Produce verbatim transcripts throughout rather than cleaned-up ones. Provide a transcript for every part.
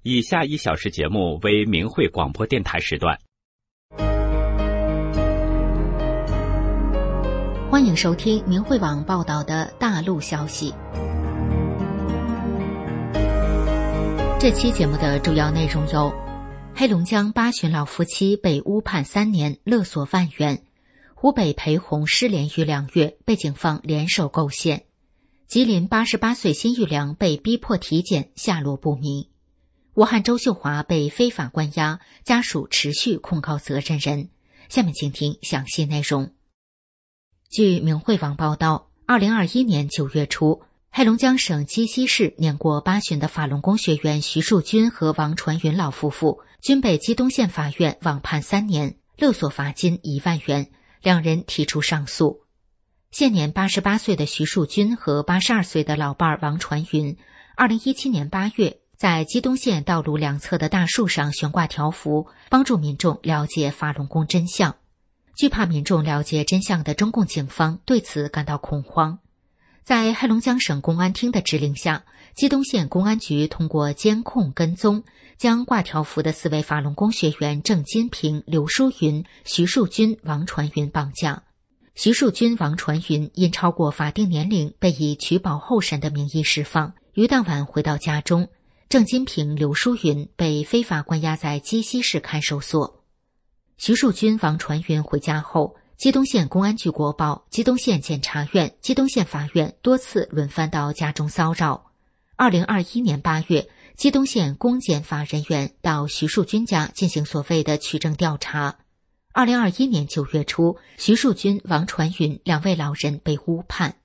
以下一小时节目为明慧广播电台时段。 欢迎收听明慧网报道的大陆消息。这期节目的主要内容有：黑龙江八旬老夫妻被诬判三年，勒索万元；湖北裴红失联逾两月，被警方联手构陷；吉林八十八岁辛玉良被逼迫体检，下落不明；武汉周秀华被非法关押，家属持续控告责任人。下面请听详细内容。据明慧网报道，二零二一年九月初，黑龙江省鸡西市年过八旬的法轮功学员徐树军和王传云老夫妇均被鸡东县法院网判三年，勒索罚金一万元，两人提出上诉。现年八十八岁的徐树军和八十二岁的老伴儿王传云，二零一七年八月在鸡东县道路两侧的大树上悬挂条幅，帮助民众了解法轮功真相。惧怕民众了解真相的中共警方对此感到恐慌。在黑龙江省公安厅的指令下，鸡东县公安局通过监控跟踪，将挂条幅的四位法轮功学员郑金平、刘淑云、徐树军、王传云绑架。徐树军、王传云因超过法定年龄，被以取保候审的名义释放，于当晚回到家中。郑金平、刘淑云被非法关押在鸡西市看守所。徐树军、王传云回家后，鸡东县公安局国报、鸡东县检察院、鸡东县法院多次轮番到家中骚扰。二零二一年八月，鸡东县公检法人员到徐树军家进行所谓的取证调查。二零二一年九月初，徐树军、王传云两位老人被诬判。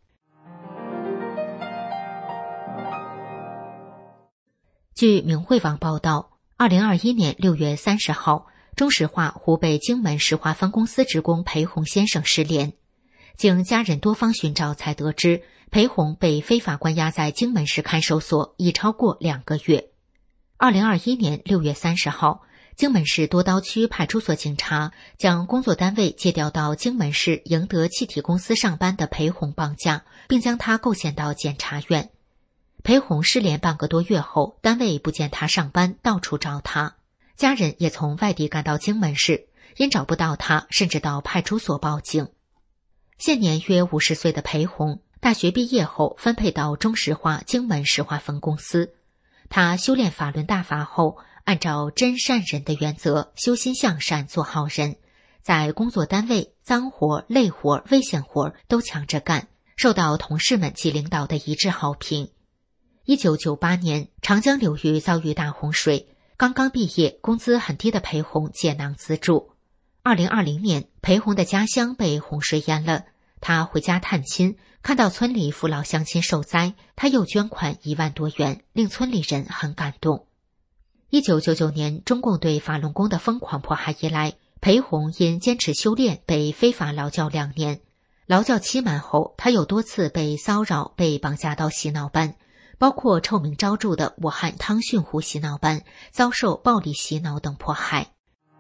据明慧网报道，二零二一年六月三十号，中石化湖北荆门石化分公司职工裴红先生失联，经家人多方寻找才得知，裴红被非法关押在荆门市看守所已超过两个月。二零二一年六月三十号，荆门市多刀区派出所警察将工作单位借调到荆门市盈德气体公司上班的裴红绑架，并将他构陷到检察院。裴红失联半个多月后，单位不见他上班，到处找他。家人也从外地赶到荆门市，因找不到他，甚至到派出所报警。现年约五十岁的裴红，大学毕业后分配到中石化荆门石化分公司。他修炼法轮大法后，按照真善忍的原则，修心向善，做好人，在工作单位脏活、累活、危险活都抢着干，受到同事们及领导的一致好评。一九九八年，长江流域遭遇大洪水，刚刚毕业、工资很低的裴红解囊资助。二零二零年，裴红的家乡被洪水淹了，他回家探亲，看到村里父老乡亲受灾，他又捐款一万多元，令村里人很感动。一九九九年，中共对法轮功的疯狂迫害以来，裴红因坚持修炼被非法劳教两年。劳教期满后，他又多次被骚扰，被绑架到洗脑班，包括臭名昭著的武汉汤逊湖洗脑班，遭受暴力洗脑等迫害。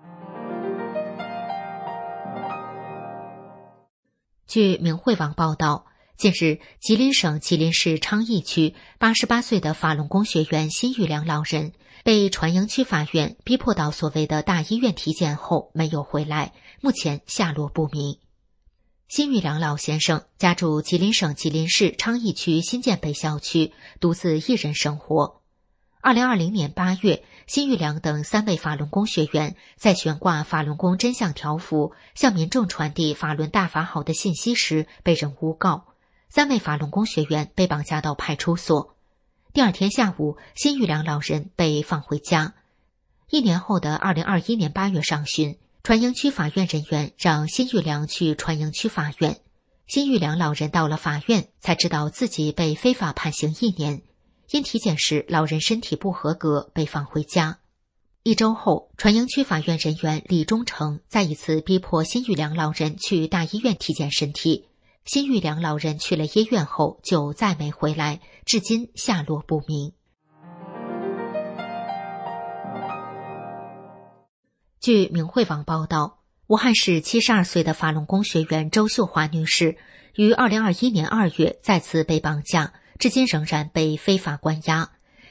据明慧网报道，近日，吉林省吉林市昌邑区八十八岁的法轮功学员辛玉良老人被船营区法院逼迫到所谓的大医院体检后没有回来，目前下落不明。辛玉良老先生家住吉林省吉林市昌邑区新建北校区，独自一人生活。二零二零年八月，辛玉良等三位法轮功学员在悬挂法轮功真相条幅，向民众传递法轮大法好的信息时被人诬告，三位法轮功学员被绑架到派出所。第二天下午，辛玉良老人被放回家。一年后的二零二一年八月上旬，船营区法院人员让辛玉良去船营区法院。辛玉良老人到了法院，才知道自己被非法判刑一年。因体检时老人身体不合格，被放回家。一周后，船营区法院人员李忠诚再一次逼迫辛玉良老人去大医院体检身体。辛玉良老人去了医院后就再没回来，至今下落不明。据明慧网报道，武汉市七十二岁的法轮功学员周秀华女士于二零二一年二月再次被绑架，至今仍然被非法关押。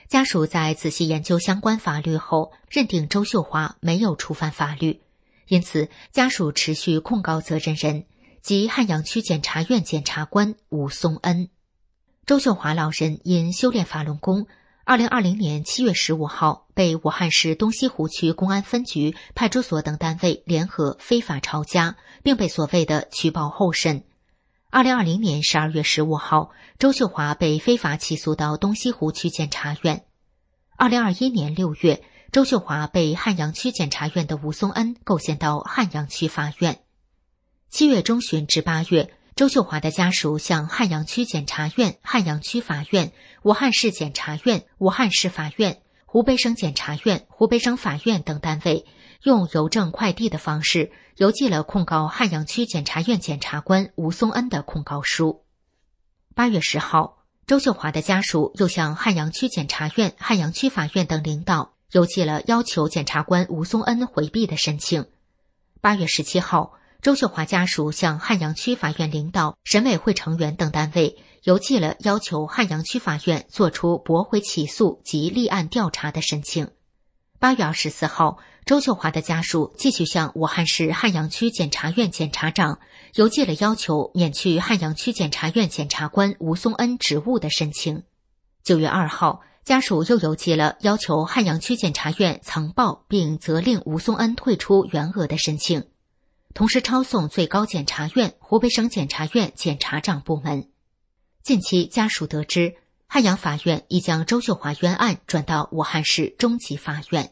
家属在仔细研究相关法律后，认定周秀华没有触犯法律，因此家属持续控告责任人即汉阳区检察院检察官吴松恩。周秀华老人因修炼法轮功，二零二零年七月十五号被武汉市东西湖区公安分局、派出所等单位联合非法抄家，并被所谓的取保候审。二零二零年十二月十五号，周秀华被非法起诉到东西湖区检察院。二零二一年六月，周秀华被汉阳区检察院的吴松恩构陷到汉阳区法院。七月中旬至八月，周秀华的家属向汉阳区检察院、汉阳区法院、武汉市检察院、武汉市法院、湖北省检察院、湖北省法院等单位用邮政快递的方式邮寄了控告汉阳区检察院检察官吴松恩的控告书。八月十号，周秀华的家属又向汉阳区检察院、汉阳区法院等领导邮寄了要求检察官吴松恩回避的申请。八月十七号，周秀华家属向汉阳区法院领导、审委会成员等单位邮寄了要求汉阳区法院作出驳回起诉及立案调查的申请。八月二十四号，周秀华的家属继续向武汉市汉阳区检察院检察长邮寄了要求免去汉阳区检察院检察官吴松恩职务的申请。九月二号，家属又邮寄了要求汉阳区检察院曾报并责令吴松恩退出原额的申请，同时抄送最高检察院、湖北省检察院检察长部门。近期家属得知，汉阳法院已将周秀华冤案转到武汉市中级法院。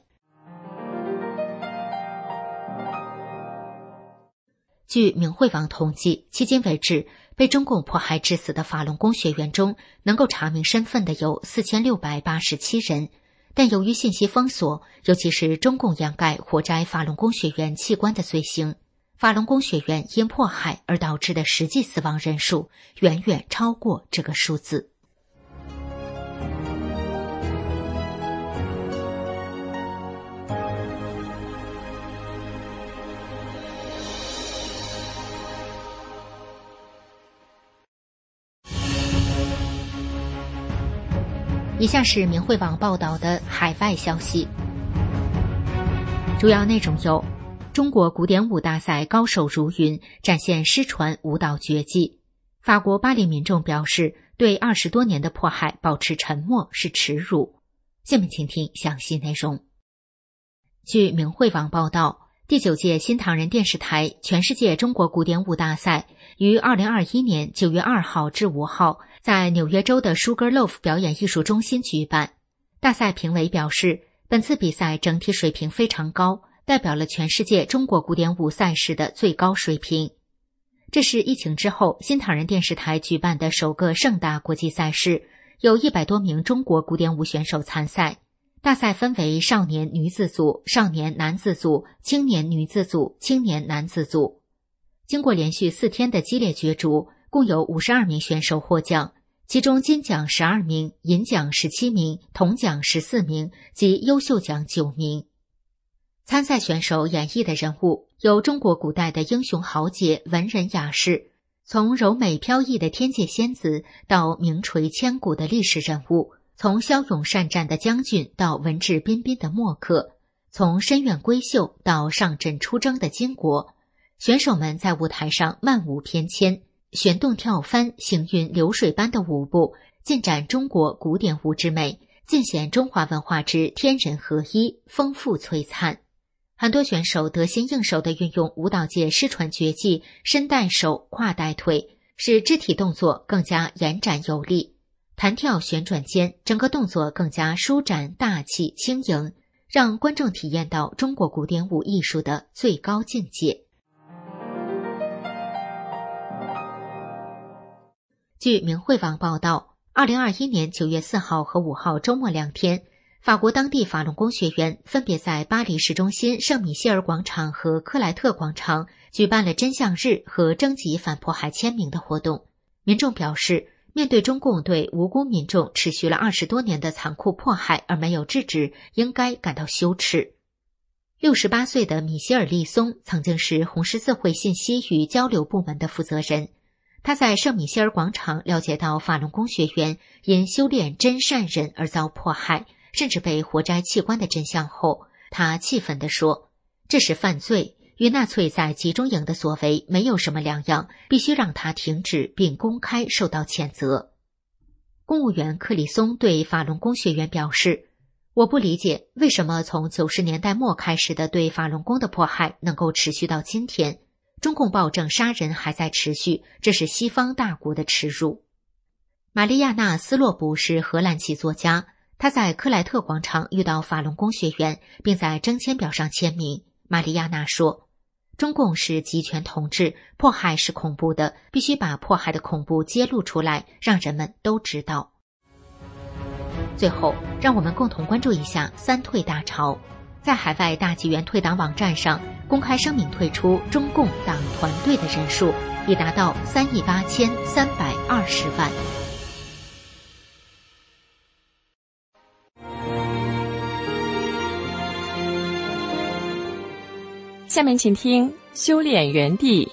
据明慧网统计，迄今为止被中共迫害致死的法轮功学员中，能够查明身份的有四千六百八十七人，但由于信息封锁，尤其是中共掩盖活摘法轮功学员器官的罪行，法轮功学员因迫害而导致的实际死亡人数远远超过这个数字。以下是明慧网报道的海外消息，主要内容有：中国古典舞大赛高手如云，展现失传舞蹈绝技；法国巴黎民众表示，对二十多年的迫害保持沉默是耻辱。下面请听详细内容。据明慧网报道，第九届新唐人电视台全世界中国古典舞大赛于二零二一年九月二号至五号在纽约州的 Sugarloaf 表演艺术中心举办。大赛评委表示，本次比赛整体水平非常高，代表了全世界中国古典舞赛事的最高水平。这是疫情之后新唐人电视台举办的首个盛大国际赛事，有一百多名中国古典舞选手参赛。大赛分为少年女子组、少年男子组、青年女子组、青年男子组。经过连续四天的激烈角逐，共有五十二名选手获奖，其中金奖十二名，银奖十七名，铜奖十四名及优秀奖九名。参赛选手演绎的人物有中国古代的英雄豪杰、文人雅士，从柔美飘逸的天界仙子到名垂千古的历史人物，从骁勇善战的将军到文质彬彬的墨客，从深院闺秀到上阵出征的巾帼，选手们在舞台上漫舞翩跹，旋动跳翻，行云流水般的舞步，尽展中国古典舞之美，尽显中华文化之天人合一，丰富璀璨。很多选手得心应手地运用舞蹈界失传绝技身带手、胯带腿，使肢体动作更加延展有力。弹跳旋转间，整个动作更加舒展、大气、轻盈，让观众体验到中国古典舞艺术的最高境界。据明慧网报道，二零二一年九月四号和五号周末两天，法国当地法轮功学员分别在巴黎市中心圣米歇尔广场和克莱特广场举办了真相日和征集反迫害签名的活动。民众表示，面对中共对无辜民众持续了二十多年的残酷迫害而没有制止，应该感到羞耻。六十八岁的米歇尔·利松曾经是红十字会信息与交流部门的负责人， 他在圣米歇尔广场了解到法轮功学员因修炼真善忍而遭迫害，甚至被活摘器官的真相后，他气愤地说：“这是犯罪，与纳粹在集中营的所为没有什么两样，必须让他停止并公开受到谴责。”公务员克里松对法轮功学员表示：“我不理解为什么从九十年代末开始的对法轮功的迫害能够持续到今天。中共暴政杀人还在持续，这是西方大国的耻辱。”玛丽亚娜·斯洛布是荷兰籍作家，她在克莱特广场遇到法轮功学员，并在征签表上签名。玛丽亚娜说：“中共是集权统治，迫害是恐怖的，必须把迫害的恐怖揭露出来，让人们都知道。”最后，让我们共同关注一下三退大潮。在海外大纪元退党网站上公开声明退出中共党团队的人数已达到三亿八千三百二十万。 下面请听修炼园地。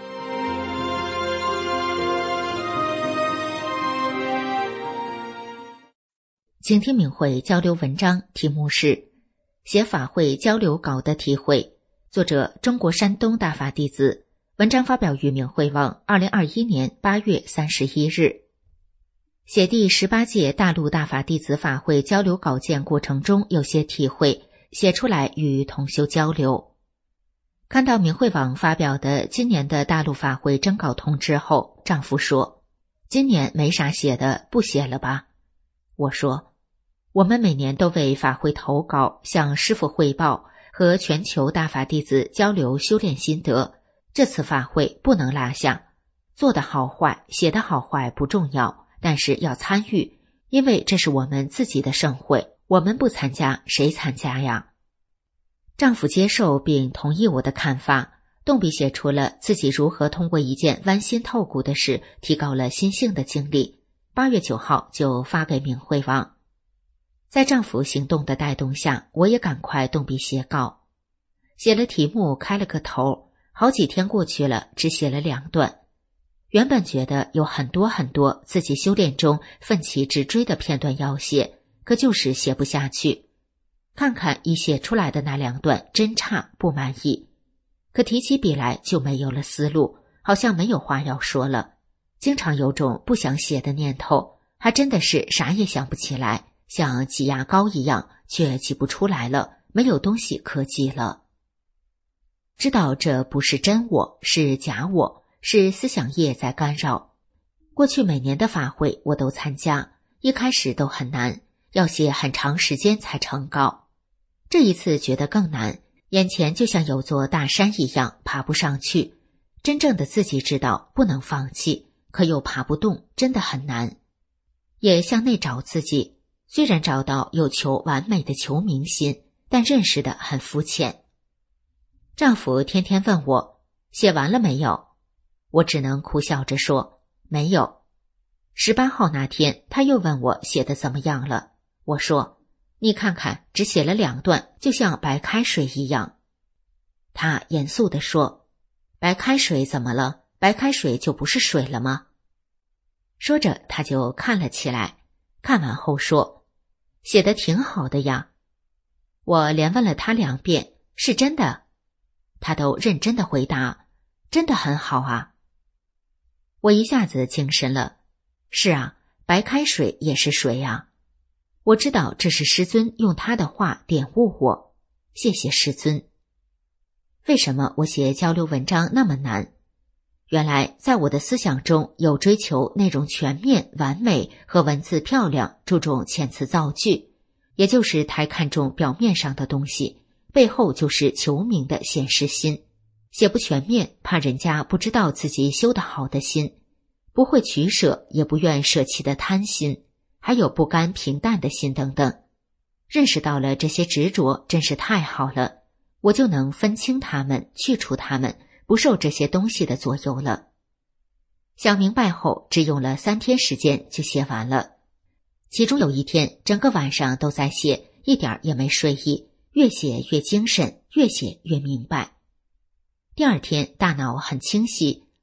请听敏慧交流文章，题目是写法会交流稿的体会，作者中国山东大法弟子，文章发表于敏慧网二零二一年八月三十一日。写第十八届大陆大法弟子法会交流稿件过程中有些体会，写出来与同修交流。看到敏慧网发表的今年的大陆法会征稿通知后，丈夫说：“今年没啥写的，不写了吧？”我说：“我们每年都为法会投稿，向师父汇报和全球大法弟子交流修炼心得，这次法会不能落下。做得好坏，写得好坏不重要，但是要参与，因为这是我们自己的盛会，我们不参加，谁参加呀？”丈夫接受并同意我的看法，动笔写出了自己如何通过一件剜心透骨的事提高了心性的经历。八月九号就发给敏慧网。在丈夫行动的带动下，我也赶快动笔写稿，写了题目，开了个头，好几天过去了，只写了两段。原本觉得有很多很多自己修炼中奋起直追的片段要写，可就是写不下去。看看已写出来的那两段，真差，不满意。可提起笔来就没有了思路，好像没有话要说了，经常有种不想写的念头，还真的是啥也想不起来，像挤牙膏一样，却挤不出来了，没有东西可挤了。知道这不是真我，是假我，是思想业在干扰。过去每年的法会我都参加，一开始都很难，要写很长时间才成稿。这一次觉得更难，眼前就像有座大山一样，爬不上去。真正的自己知道不能放弃，可又爬不动，真的很难。也向内找自己，虽然找到有求完美的求明心，但认识的很肤浅。丈夫天天问我写完了没有，我只能苦笑着说没有。十八号那天他又问我写的怎么样了，我说你看看，只写了两段，就像白开水一样。他严肃地说，白开水怎么了？白开水就不是水了吗？说着他就看了起来，看完后说，写得挺好的呀。我连问了他两遍，是真的？他都认真的回答，真的很好啊。我一下子精神了，是啊，白开水也是水啊。我知道这是师尊用他的话点悟我，谢谢师尊。为什么我写交流文章那么难？原来在我的思想中有追求内容全面完美和文字漂亮，注重遣词造句，也就是太看重表面上的东西，背后就是求名的显示心。写不全面，怕人家不知道自己修得好的心，不会取舍也不愿舍弃的贪心，还有不甘平淡的心等等。认识到了这些执着真是太好了，我就能分清它们，去除它们，不受这些东西的左右了。想明白后，只用了三天时间就写完了。其中有一天整个晚上都在写，一点也没睡意，越写越精神，越写越明白。第二天大脑很清晰，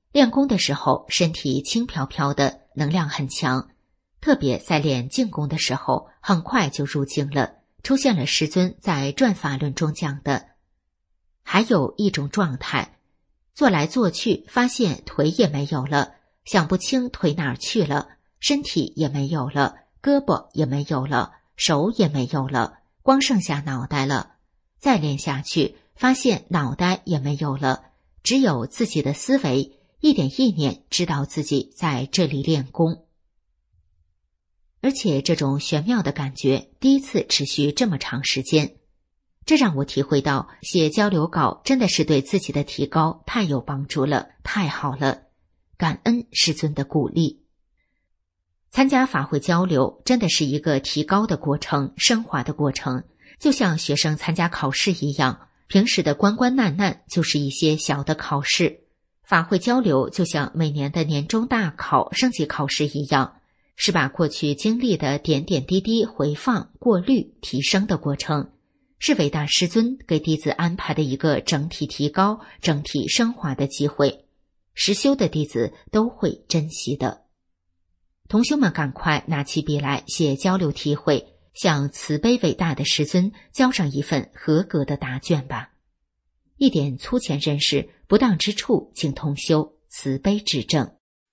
练功的时候，身体轻飘飘的，能量很强，特别在练静功的时候，很快就入静了，出现了师尊在转法论中讲的。还有一种状态，做来做去，发现腿也没有了，想不清腿哪儿去了，身体也没有了，胳膊也没有了，手也没有了，光剩下脑袋了。再练下去，发现脑袋也没有了，只有自己的思维，一点意念知道自己在这里练功。而且这种玄妙的感觉第一次持续这么长时间，这让我体会到写交流稿真的是对自己的提高太有帮助了，太好了，感恩师尊的鼓励。参加法会交流真的是一个提高的过程，升华的过程，就像学生参加考试一样，平时的关关难难就是一些小的考试，法会交流就像每年的年终大考、升级考试一样，是把过去经历的点点滴滴回放、过滤、提升的过程，是伟大师尊给弟子安排的一个整体提高、整体升华的机会，实修的弟子都会珍惜的。同学们赶快拿起笔来写交流体会，向慈悲伟大的师尊交上一份合格的答卷吧。一点粗浅认识，不当之处请同修慈悲指正。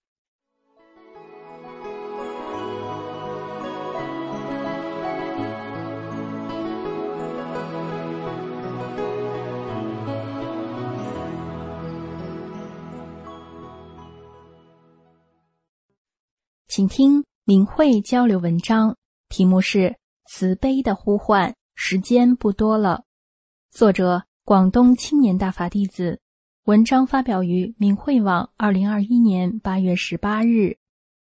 请听明慧交流文章，题目是《慈悲的呼唤》，时间不多了。作者广东青年大法弟子，文章发表于明慧网二零二一年八月十八日。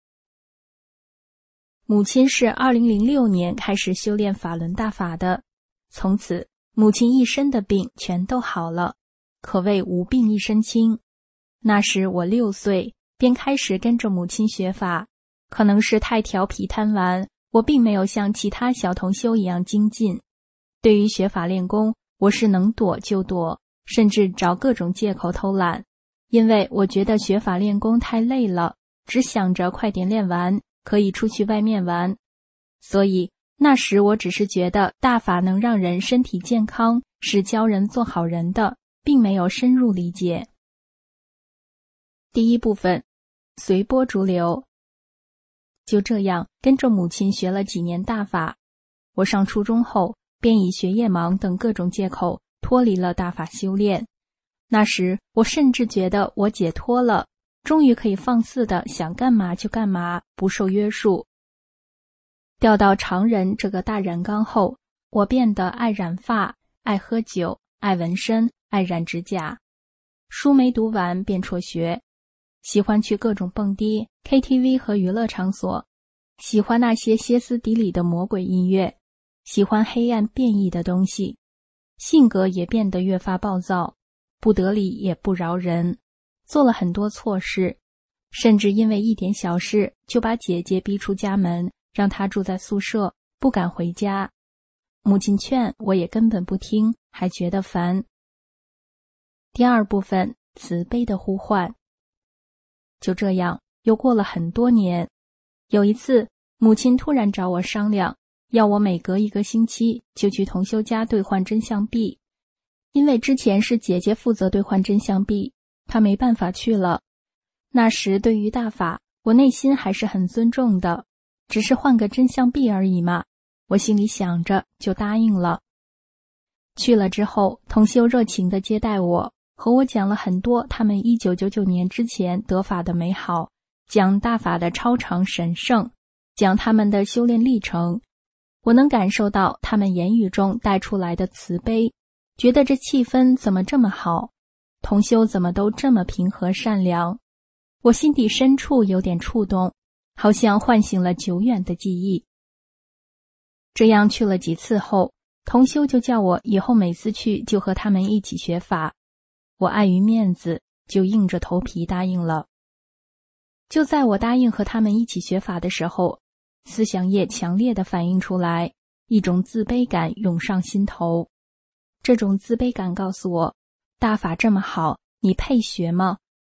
母亲是二零零六年开始修炼法轮大法的，从此母亲一身的病全都好了，可谓无病一身轻。那时我六岁，便开始跟着母亲学法。可能是太调皮贪玩，我并没有像其他小同修一样精进。对于学法练功，我是能躲就躲，甚至找各种借口偷懒，因为我觉得学法练功太累了，只想着快点练完，可以出去外面玩。所以那时我只是觉得大法能让人身体健康，是教人做好人的，并没有深入理解。第一部分，随波逐流。就这样跟着母亲学了几年大法，我上初中后便以学业忙等各种借口脱离了大法修炼。那时我甚至觉得我解脱了，终于可以放肆的想干嘛就干嘛，不受约束。调到常人这个大染缸后，我变得爱染发，爱喝酒，爱纹身，爱染指甲。书没读完便辍学，喜欢去各种蹦迪、K T V 和娱乐场所，喜欢那些歇斯底里的魔鬼音乐，喜欢黑暗变异的东西，性格也变得越发暴躁，不得理也不饶人，做了很多错事，甚至因为一点小事就把姐姐逼出家门，让她住在宿舍，不敢回家。母亲劝我也根本不听，还觉得烦。第二部分，慈悲的呼唤。就这样又过了很多年，有一次母亲突然找我商量，要我每隔一个星期就去同修家兑换真相币。因为之前是姐姐负责兑换真相币，她没办法去了。那时对于大法，我内心还是很尊重的，只是换个真相币而已嘛，我心里想着就答应了。去了之后，同修热情地接待我，和我讲了很多他们一九九九年之前得法的美好，讲大法的超常神圣，讲他们的修炼历程。我能感受到他们言语中带出来的慈悲，觉得这气氛怎么这么好，同修怎么都这么平和善良。我心底深处有点触动，好像唤醒了久远的记忆。这样去了几次后，同修就叫我以后每次去就和他们一起学法。我碍于面子，就硬着头皮答应了。就在我答应和他们一起学法的时候，思想业强烈地反映出来，一种自卑感涌上心头。这种自卑感告诉我，大法这么好，你配学吗？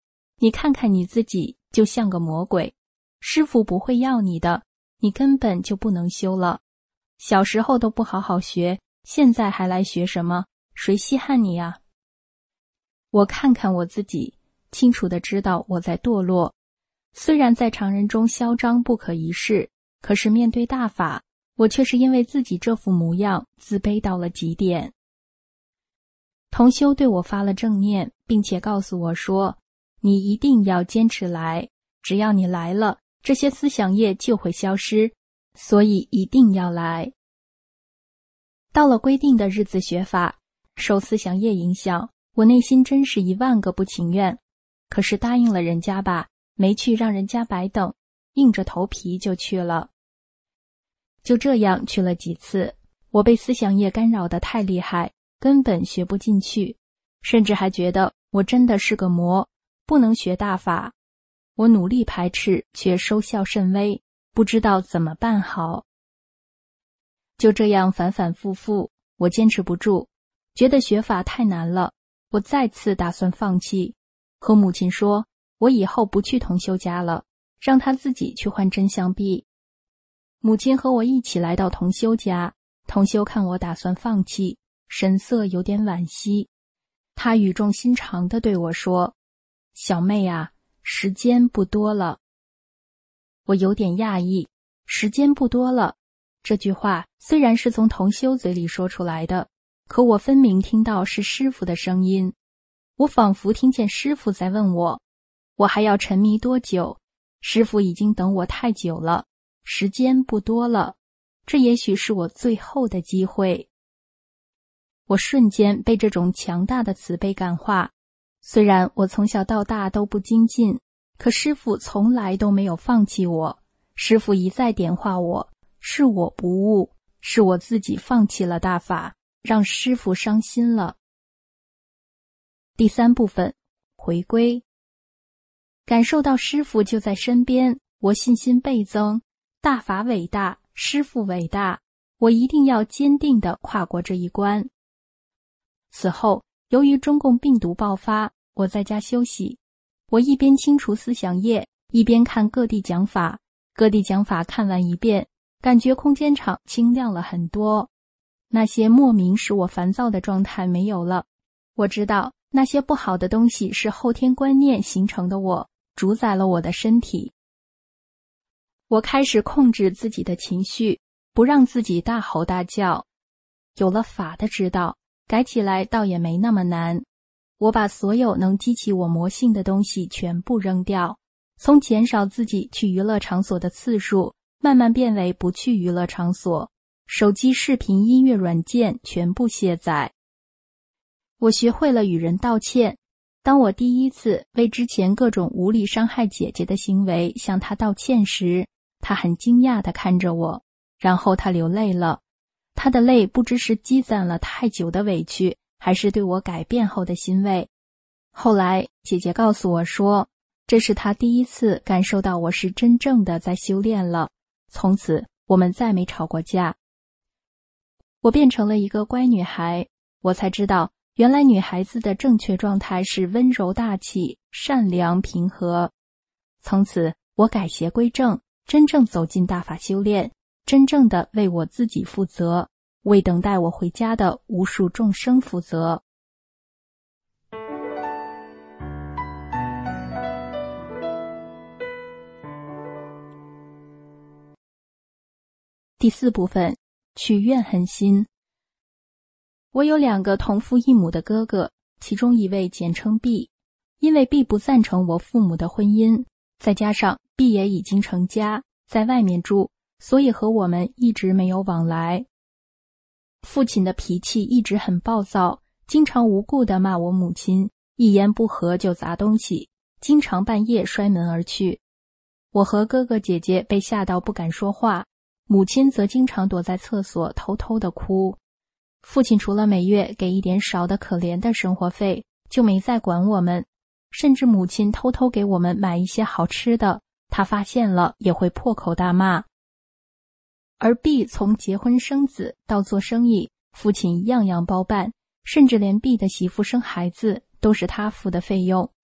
你看看你自己，就像个魔鬼，师父不会要你的，你根本就不能修了。小时候都不好好学，现在还来学什么？谁稀罕你呀？我看看我自己，清楚地知道我在堕落。虽然在常人中嚣张不可一世，可是面对大法，我却是因为自己这副模样自卑到了极点。同修对我发了正念，并且告诉我说，你一定要坚持来，只要你来了，这些思想业就会消失，所以一定要来。到了规定的日子学法，受思想业影响，我内心真是一万个不情愿，可是答应了人家吧，没去让人家白等，硬着头皮就去了。就这样去了几次，我被思想业干扰得太厉害，根本学不进去，甚至还觉得我真的是个魔，不能学大法。我努力排斥，却收效甚微，不知道怎么办好。就这样反反复复，我坚持不住，觉得学法太难了，我再次打算放弃，和母亲说，我以后不去同修家了，让他自己去换真相币。母亲和我一起来到同修家，同修看我打算放弃，神色有点惋惜，他语重心长地对我说，小妹啊，时间不多了。我有点讶异，时间不多了，这句话虽然是从同修嘴里说出来的，可我分明听到是师父的声音。我仿佛听见师父在问我，我还要沉迷多久？师父已经等我太久了，时间不多了，这也许是我最后的机会。我瞬间被这种强大的慈悲感化，虽然我从小到大都不精进，可师父从来都没有放弃我。师父一再点化我，是我不悟，是我自己放弃了大法，让师父伤心了。第三部分，回归。感受到师父就在身边，我信心倍增，大法伟大，师父伟大，我一定要坚定地跨过这一关。此后，由于中共病毒爆发，我在家休息，我一边清除思想业，一边看各地讲法，各地讲法看完一遍，感觉空间场清亮了很多，那些莫名使我烦躁的状态没有了。我知道那些不好的东西是后天观念形成的我，主宰了我的身体。我开始控制自己的情绪，不让自己大吼大叫。有了法的指导，改起来倒也没那么难。我把所有能激起我魔性的东西全部扔掉，从减少自己去娱乐场所的次数，慢慢变为不去娱乐场所。手机视频音乐软件全部卸载。我学会了与人道歉。当我第一次为之前各种无理伤害姐姐的行为向她道歉时，她很惊讶地看着我，然后她流泪了。她的泪不知是积攒了太久的委屈，还是对我改变后的欣慰。后来姐姐告诉我说，这是她第一次感受到我是真正的在修炼了，从此我们再没吵过架。我变成了一个乖女孩，我才知道原来女孩子的正确状态是温柔大气、善良平和。从此我改邪归正，真正走进大法修炼，真正的为我自己负责，为等待我回家的无数众生负责。第四部分，去怨恨心。我有两个同父异母的哥哥，其中一位简称 B， 因为 B 不赞成我父母的婚姻，再加上 B 也已经成家，在外面住，所以和我们一直没有往来。父亲的脾气一直很暴躁，经常无故地骂我母亲，一言不合就砸东西，经常半夜摔门而去。我和哥哥姐姐被吓到不敢说话，母亲则经常躲在厕所偷偷地哭。父亲除了每月给一点少的可怜的生活费，就没再管我们，甚至母亲偷偷给我们买一些好吃的，他发现了也会破口大骂。而 B 从结婚生子到做生意，父亲样样包办，甚至连 B 的媳妇生孩子都是他付的费用。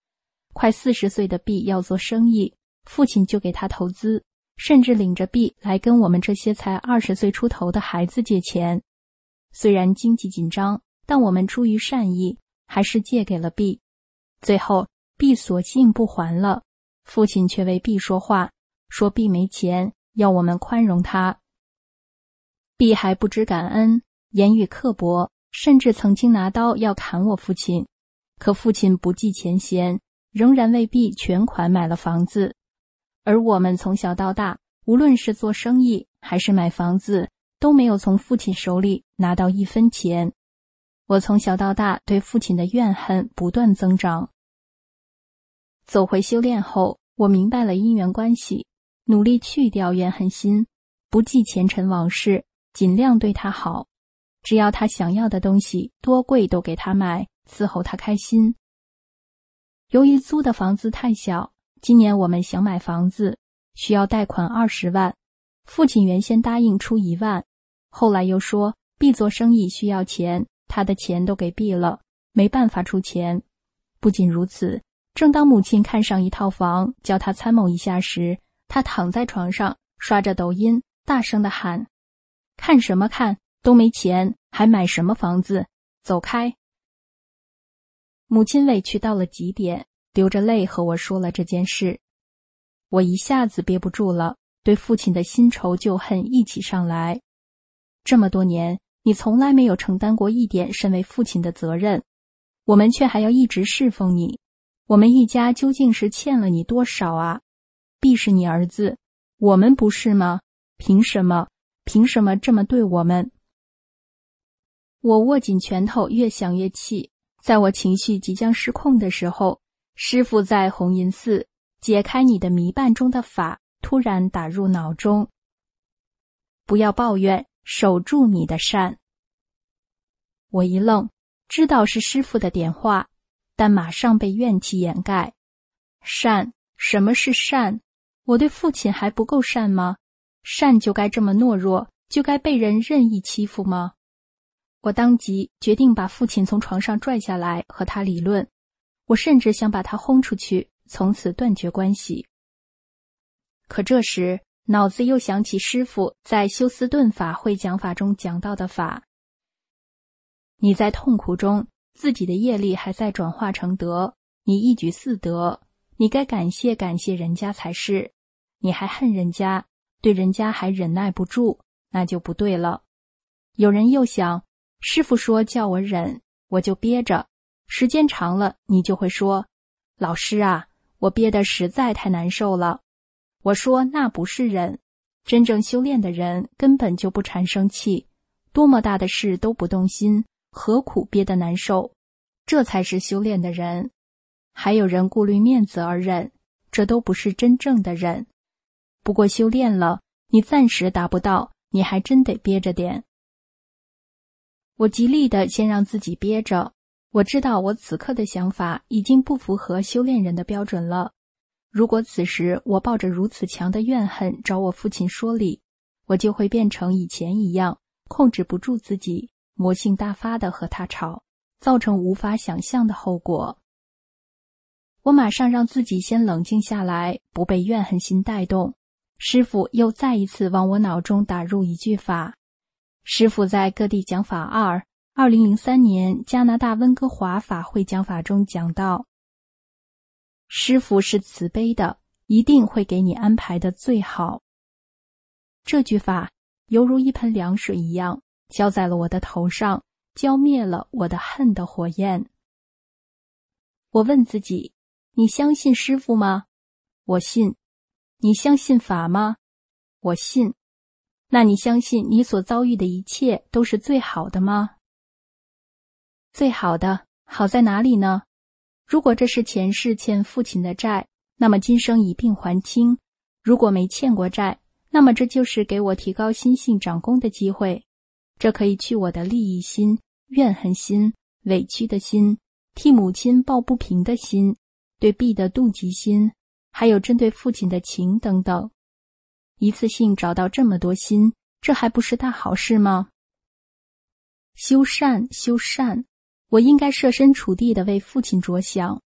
快四十岁的 B 要做生意，父亲就给他投资，甚至领着 B 来跟我们这些才二十岁出头的孩子借钱。虽然经济紧张，但我们出于善意，还是借给了 B。最后 B 索性不还了，父亲却为 B 说话，说 B 没钱，要我们宽容他。B 还不知感恩，言语刻薄，甚至曾经拿刀要砍我父亲。可父亲不计前嫌，仍然为 B 全款买了房子。而我们从小到大，无论是做生意还是买房子，都没有从父亲手里拿到一分钱。我从小到大对父亲的怨恨不断增长。走回修炼后，我明白了因缘关系，努力去掉怨恨心，不记前尘往事，尽量对他好。只要他想要的东西，多贵都给他买，伺候他开心。由于租的房子太小，今年我们想买房子，需要贷款二十万。父亲原先答应出一万，后来又说 B 做生意需要钱，他的钱都给 B 了，没办法出钱。不仅如此，正当母亲看上一套房，叫他参谋一下时，他躺在床上刷着抖音，大声地喊：看什么看，都没钱，还买什么房子，走开！母亲委屈到了极点，流着泪和我说了这件事。我一下子憋不住了，对父亲的新仇旧恨一起上来。这么多年，你从来没有承担过一点身为父亲的责任，我们却还要一直侍奉你。我们一家究竟是欠了你多少啊？ B 是你儿子，我们不是吗？凭什么？凭什么这么对我们？我握紧拳头，越想越气。在我情绪即将失控的时候，师父在红银寺解开你的迷绊中的法突然打入脑中。不要抱怨，守住你的善。我一愣，知道是师父的点化，但马上被怨气掩盖。善？什么是善？我对父亲还不够善吗？善就该这么懦弱，就该被人任意欺负吗？我当即决定把父亲从床上拽下来，和他理论。我甚至想把他轰出去，从此断绝关系。可这时，脑子又想起师父在休斯顿法会讲法中讲到的法：你在痛苦中，自己的业力还在转化成德，你一举四得，你该感谢感谢人家才是。你还恨人家，对人家还忍耐不住，那就不对了。有人又想，师父说叫我忍，我就憋着，时间长了，你就会说，老师啊，我憋得实在太难受了。我说那不是忍，真正修炼的人根本就不产生气，多么大的事都不动心，何苦憋得难受？这才是修炼的人。还有人顾虑面子而忍，这都不是真正的忍。不过修炼了，你暂时达不到，你还真得憋着点。我极力的先让自己憋着，我知道我此刻的想法已经不符合修炼人的标准了。如果此时我抱着如此强的怨恨找我父亲说理，我就会变成以前一样，控制不住自己，魔性大发的和他吵，造成无法想象的后果。我马上让自己先冷静下来，不被怨恨心带动。师父又再一次往我脑中打入一句法。师父在各地讲法二二零零三年加拿大温哥华法会讲法中讲到，师父是慈悲的，一定会给你安排的最好。这句法犹如一盆凉水一样浇在了我的头上，浇灭了我的恨的火焰。我问自己，你相信师父吗？我信。你相信法吗？我信。那你相信你所遭遇的一切都是最好的吗？最好的，好在哪里呢？如果这是前世欠父亲的债，那么今生一并还清；如果没欠过债，那么这就是给我提高心性长功的机会。这可以去我的利益心、怨恨心、委屈的心、替母亲抱不平的心、对 B 的妒忌心，还有针对父亲的情等等。一次性找到这么多心，这还不是大好事吗？修善，修善，我应该设身处地地为父亲着想。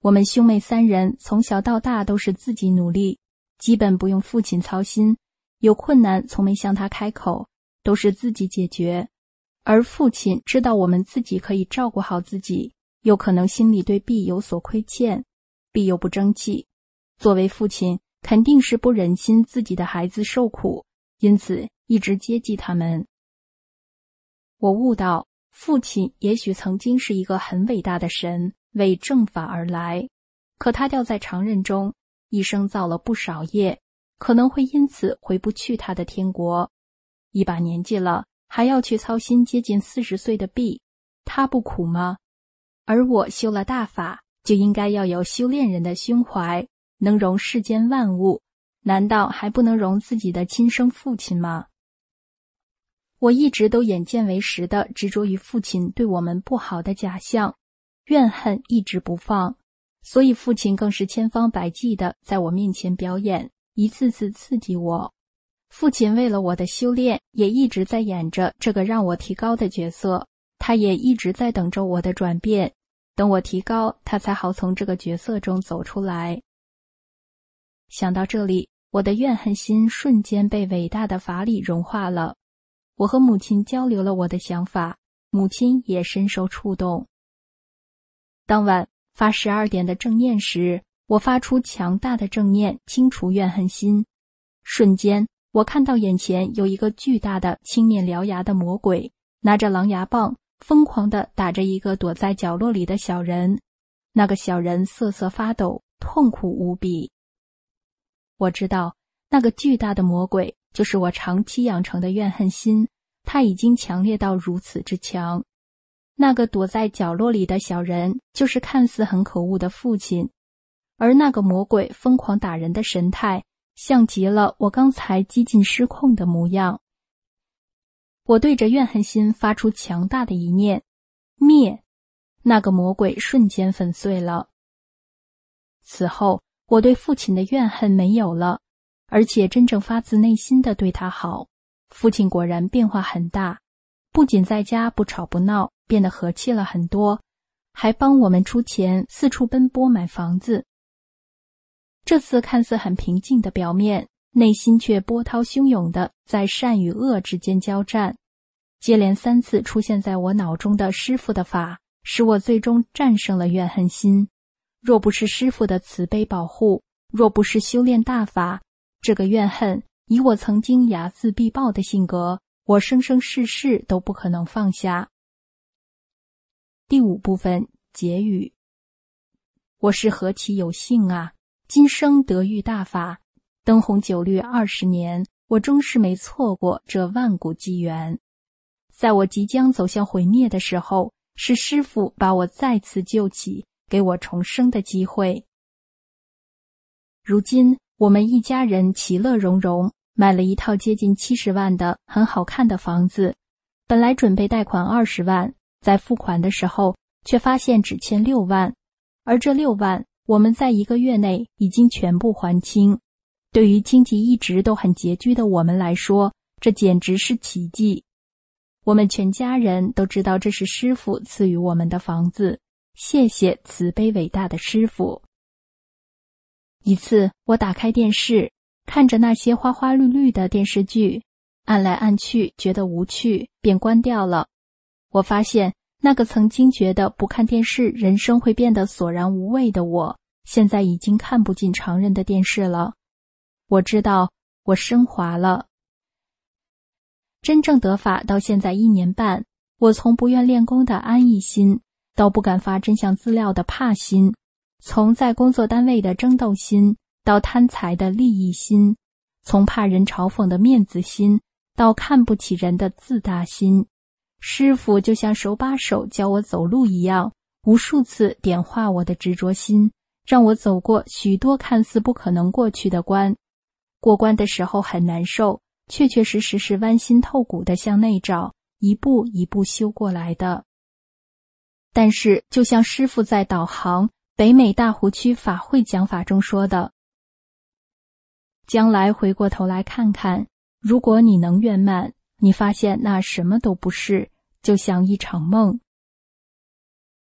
我们兄妹三人从小到大都是自己努力，基本不用父亲操心，有困难从没向他开口，都是自己解决。而父亲知道我们自己可以照顾好自己，又可能心里对毕有所亏欠，毕又不争气，作为父亲肯定是不忍心自己的孩子受苦，因此一直接济他们。我悟到，父亲也许曾经是一个很伟大的神，为正法而来，可他掉在常人中，一生造了不少业，可能会因此回不去他的天国。一把年纪了，还要去操心接近四十岁的毕，他不苦吗？而我修了大法，就应该要有修炼人的胸怀，能容世间万物，难道还不能容自己的亲生父亲吗？我一直都眼见为实地执着于父亲对我们不好的假象，怨恨一直不放，所以父亲更是千方百计地在我面前表演，一次次刺激我。父亲为了我的修炼，也一直在演着这个让我提高的角色，他也一直在等着我的转变，等我提高，他才好从这个角色中走出来。想到这里，我的怨恨心瞬间被伟大的法理融化了。我和母亲交流了我的想法，母亲也深受触动。当晚发十二点的正念时，我发出强大的正念，清除怨恨心。瞬间，我看到眼前有一个巨大的青面獠牙的魔鬼，拿着狼牙棒，疯狂地打着一个躲在角落里的小人。那个小人瑟瑟发抖，痛苦无比。我知道，那个巨大的魔鬼就是我长期养成的怨恨心，它已经强烈到如此之强。那个躲在角落里的小人，就是看似很可恶的父亲，而那个魔鬼疯狂打人的神态，像极了我刚才几近失控的模样。我对着怨恨心发出强大的一念，灭，那个魔鬼瞬间粉碎了。此后，我对父亲的怨恨没有了，而且真正发自内心的对他好。父亲果然变化很大，不仅在家不吵不闹，变得和气了很多，还帮我们出钱四处奔波买房子。这次看似很平静的表面，内心却波涛汹涌的在善与恶之间交战。接连三次出现在我脑中的师父的法，使我最终战胜了怨恨心。若不是师父的慈悲保护，若不是修炼大法，这个怨恨以我曾经睚眦必报的性格，我生生世世都不可能放下。第五部分结语。我是何其有幸啊！今生得遇大法，灯红酒绿二十年，我终是没错过这万古机缘。在我即将走向毁灭的时候，是师父把我再次救起，给我重生的机会。如今我们一家人其乐融融，买了一套接近七十万的很好看的房子。本来准备贷款二十万，在付款的时候却发现只欠六万，而这六万我们在一个月内已经全部还清。对于经济一直都很拮据的我们来说，这简直是奇迹。我们全家人都知道这是师父赐予我们的房子，谢谢慈悲伟大的师父。一次，我打开电视，看着那些花花绿绿的电视剧，按来按去觉得无趣，便关掉了。我发现那个曾经觉得不看电视人生会变得索然无味的我，现在已经看不进常人的电视了。我知道我升华了。真正得法到现在一年半，我从不愿练功的安逸心，到不敢发真相资料的怕心，从在工作单位的争斗心，到贪财的利益心，从怕人嘲讽的面子心，到看不起人的自大心。师父就像手把手教我走路一样，无数次点化我的执着心，让我走过许多看似不可能过去的关。过关的时候很难受，确确实实是剜心透骨的向内找，一步一步修过来的。但是就像师父在导航北美大湖区法会讲法中说的，将来回过头来看看，如果你能圆满，你发现那什么都不是，就像一场梦。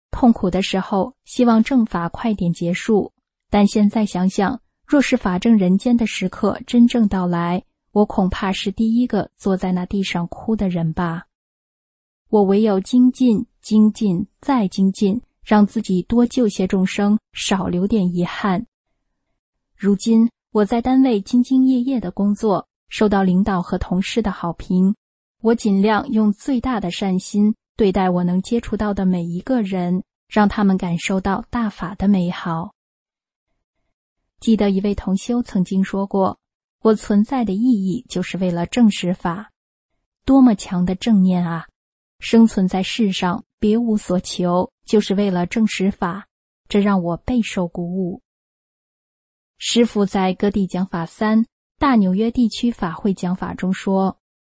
痛苦的时候，希望正法快点结束，但现在想想，若是法正人间的时刻真正到来，我恐怕是第一个坐在那地上哭的人吧。我唯有精进、精进、再精进，让自己多救些众生，少留点遗憾。如今我在单位兢兢业业的工作，受到领导和同事的好评，我尽量用最大的善心对待我能接触到的每一个人，让他们感受到大法的美好。记得一位同修曾经说过，我存在的意义就是为了证实法。多么强的正念啊！生存在世上别无所求，就是为了证实法，这让我备受鼓舞。师父在各地讲法三大纽约地区法会讲法中说，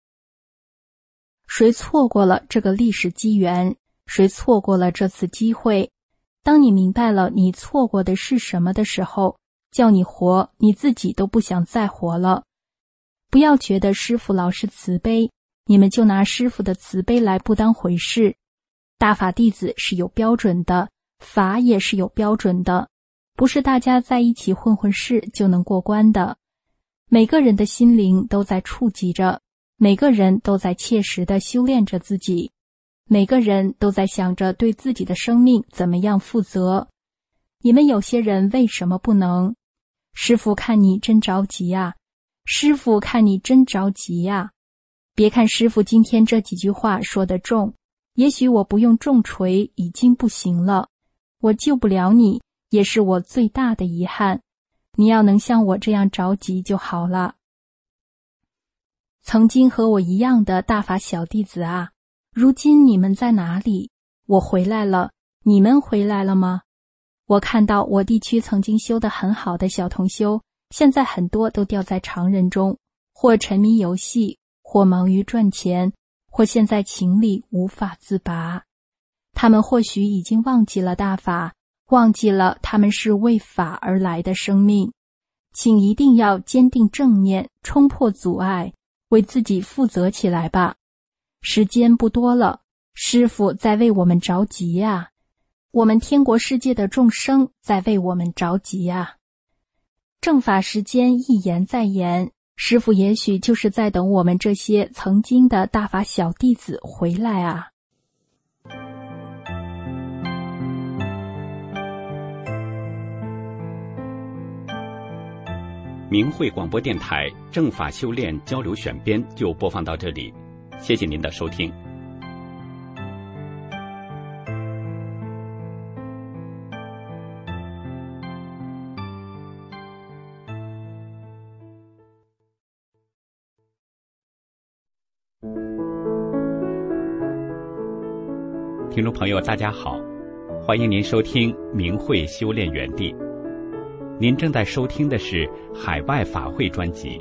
谁错过了这个历史机缘，谁错过了这次机会，当你明白了你错过的是什么的时候，叫你活，你自己都不想再活了。不要觉得师父老是慈悲，你们就拿师父的慈悲来不当回事。大法弟子是有标准的，法也是有标准的，不是大家在一起混混事就能过关的。每个人的心灵都在触及着，每个人都在切实地修炼着自己，每个人都在想着对自己的生命怎么样负责。你们有些人为什么不能？师父看你真着急呀、啊，师父看你真着急呀、啊。别看师父今天这几句话说得重，也许我不用重锤已经不行了，我救不了你，也是我最大的遗憾。你要能像我这样着急就好了。曾经和我一样的大法小弟子啊，如今你们在哪里？我回来了，你们回来了吗？我看到我地区曾经修得很好的小同修，现在很多都掉在常人中，或沉迷游戏，或忙于赚钱，或陷在情里无法自拔。他们或许已经忘记了大法，忘记了他们是为法而来的生命。请一定要坚定正念，冲破阻碍，为自己负责起来吧。时间不多了，师父在为我们着急呀、啊，我们天国世界的众生在为我们着急呀、啊。正法时间一延再延，师父也许就是在等我们这些曾经的大法小弟子回来啊。 明慧广播电台正法修炼交流选编就播放到这里，谢谢您的收听。听众朋友大家好，欢迎您收听明慧修炼园地。您正在收听的是海外法会专辑。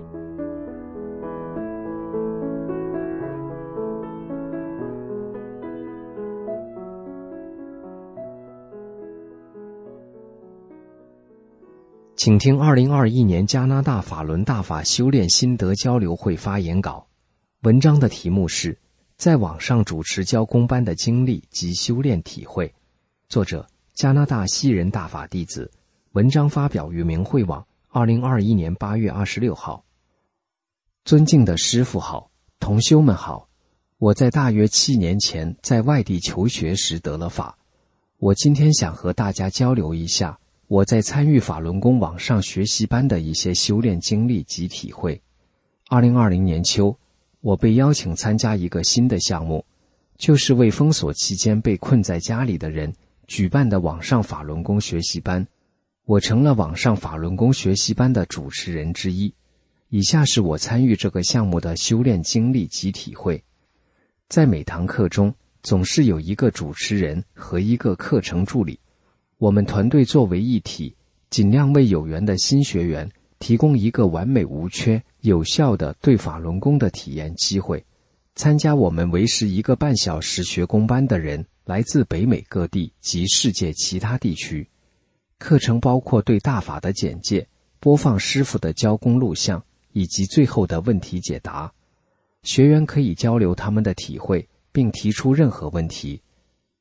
请听二零二一年加拿大法轮大法修炼心得交流会发言稿。文章的题目是在网上主持教工班的经历及修炼体会，作者加拿大西人大法弟子。文章发表于明慧网二零二一年八月二十六号。尊敬的师父好，同修们好，我在大约七年前在外地求学时得了法，我今天想和大家交流一下我在参与法轮功网上学习班的一些修炼经历及体会。二零二零年秋，我被邀请参加一个新的项目，就是为封锁期间被困在家里的人举办的网上法轮功学习班。我成了网上法轮功学习班的主持人之一。以下是我参与这个项目的修炼经历及体会。在每堂课中，总是有一个主持人和一个课程助理，我们团队作为一体，尽量为有缘的新学员提供一个完美无缺、有效的对法轮功的体验机会。参加我们为时一个半小时学功班的人来自北美各地及世界其他地区。课程包括对大法的简介，播放师父的教功录像，以及最后的问题解答。学员可以交流他们的体会，并提出任何问题。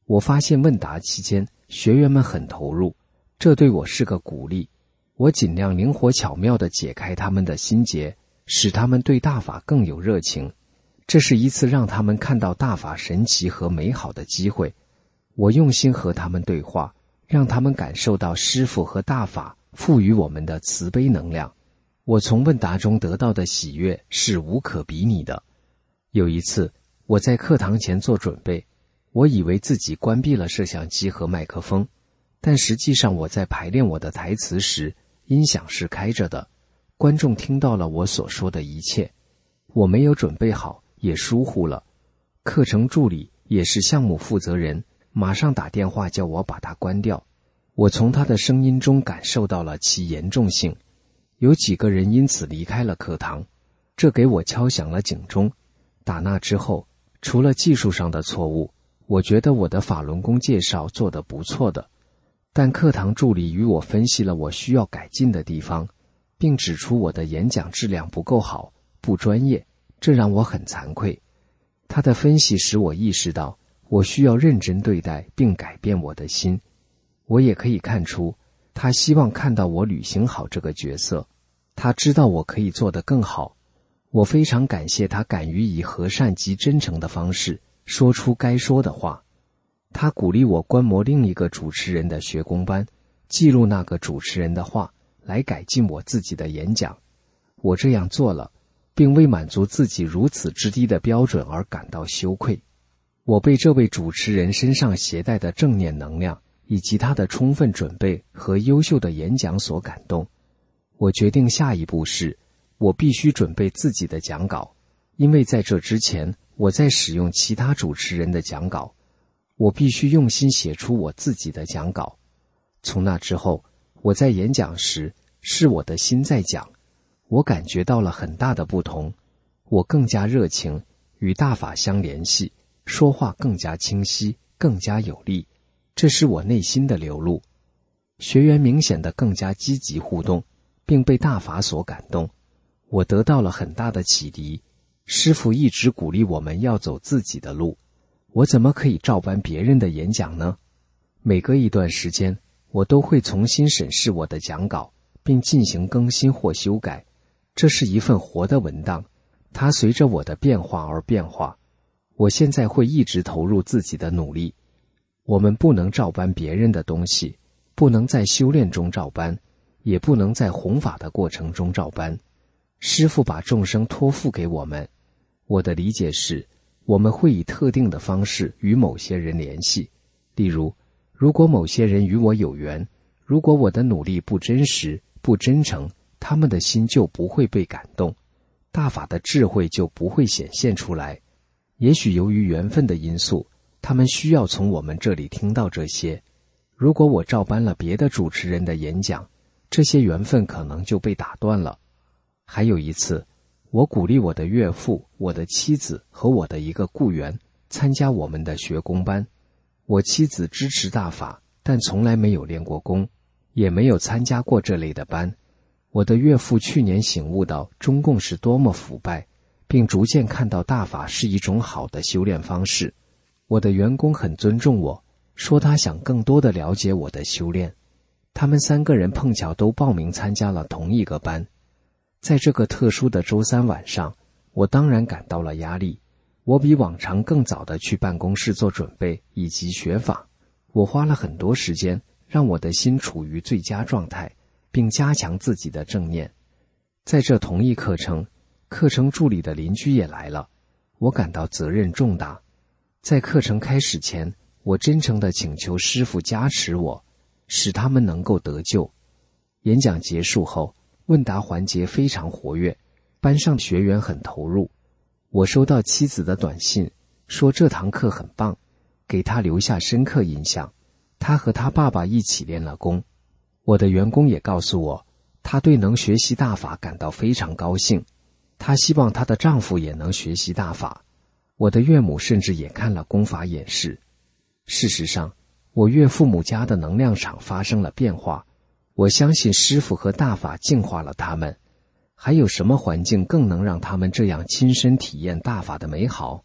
我发现问答期间学员们很投入，这对我是个鼓励。我尽量灵活巧妙地解开他们的心结，使他们对大法更有热情。这是一次让他们看到大法神奇和美好的机会。我用心和他们对话，让他们感受到师父和大法赋予我们的慈悲能量。我从问答中得到的喜悦是无可比拟的。有一次，我在课堂前做准备，我以为自己关闭了摄像机和麦克风，但实际上我在排练我的台词时，音响是开着的，观众听到了我所说的一切。我没有准备好，也疏忽了。课程助理也是项目负责人，马上打电话叫我把它关掉。我从他的声音中感受到了其严重性，有几个人因此离开了课堂，这给我敲响了警钟。打那之后，除了技术上的错误，我觉得我的法轮功介绍做得不错的，但课堂助理与我分析了我需要改进的地方，并指出我的演讲质量不够好，不专业，这让我很惭愧。他的分析使我意识到，我需要认真对待并改变我的心。我也可以看出，他希望看到我履行好这个角色，他知道我可以做得更好。我非常感谢他敢于以和善及真诚的方式说出该说的话。他鼓励我观摩另一个主持人的学功班，记录那个主持人的话，来改进我自己的演讲。我这样做了，并为满足自己如此之低的标准而感到羞愧。我被这位主持人身上携带的正念能量，以及他的充分准备和优秀的演讲所感动。我决定下一步是，我必须准备自己的讲稿，因为在这之前，我在使用其他主持人的讲稿。我必须用心写出我自己的讲稿。从那之后，我在演讲时，是我的心在讲，我感觉到了很大的不同。我更加热情，与大法相联系，说话更加清晰，更加有力。这是我内心的流露。学员明显的更加积极互动，并被大法所感动。我得到了很大的启迪。师父一直鼓励我们要走自己的路，我怎么可以照搬别人的演讲呢？每隔一段时间，我都会重新审视我的讲稿，并进行更新或修改。这是一份活的文档，它随着我的变化而变化。我现在会一直投入自己的努力。我们不能照搬别人的东西，不能在修炼中照搬，也不能在弘法的过程中照搬。师父把众生托付给我们，我的理解是，我们会以特定的方式与某些人联系。例如，如果某些人与我有缘，如果我的努力不真实、不真诚，他们的心就不会被感动，大法的智慧就不会显现出来。也许由于缘分的因素，他们需要从我们这里听到这些。如果我照搬了别的主持人的演讲，这些缘分可能就被打断了。还有一次，我鼓励我的岳父、我的妻子和我的一个雇员参加我们的学功班。我妻子支持大法，但从来没有练过功，也没有参加过这类的班。我的岳父去年醒悟到中共是多么腐败，并逐渐看到大法是一种好的修炼方式。我的员工很尊重我，说他想更多地了解我的修炼。他们三个人碰巧都报名参加了同一个班。在这个特殊的周三晚上，我当然感到了压力。我比往常更早地去办公室做准备以及学法。我花了很多时间，让我的心处于最佳状态，并加强自己的正念。在这同一课程，课程助理的邻居也来了，我感到责任重大。在课程开始前，我真诚地请求师父加持我，使他们能够得救。演讲结束后，问答环节非常活跃，班上学员很投入。我收到妻子的短信，说这堂课很棒，给他留下深刻印象。他和他爸爸一起练了功。我的员工也告诉我，他对能学习大法感到非常高兴，他希望她的丈夫也能学习大法。我的岳母甚至也看了功法演示。事实上，我岳父母家的能量场发生了变化。我相信师父和大法净化了他们。还有什么环境更能让他们这样亲身体验大法的美好？